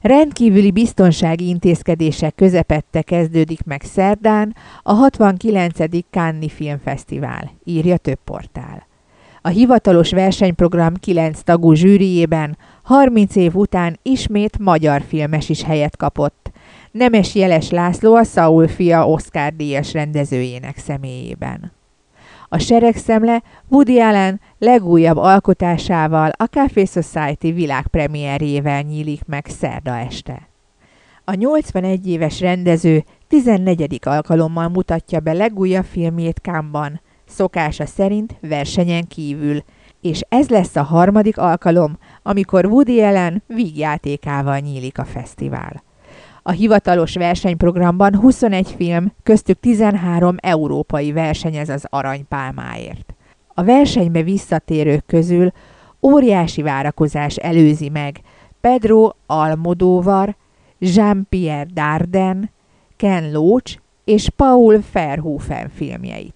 Rendkívüli biztonsági intézkedések közepette kezdődik meg szerdán a 69. Cannes-i Filmfesztivál, írja több portál. A hivatalos versenyprogram 9 tagú zsűrijében 30 év után ismét magyar filmes is helyet kapott. Nemes Jeles László a Saul fia Oscar-díjas rendezőjének személyében. A seregszemle Woody Allen legújabb alkotásával, a Café Society világpremierjével nyílik meg szerda este. A 81 éves rendező 14. alkalommal mutatja be legújabb filmjét Cannes-ban, szokása szerint versenyen kívül, és ez lesz a harmadik alkalom, amikor Woody Allen vígjátékával nyílik a fesztivál. A hivatalos versenyprogramban 21 film, köztük 13 európai versenyez az aranypálmáért. A versenybe visszatérők közül óriási várakozás előzi meg Pedro Almodóvar, Jean-Pierre Dardenne, Ken Loach és Paul Verhoeven filmjeit.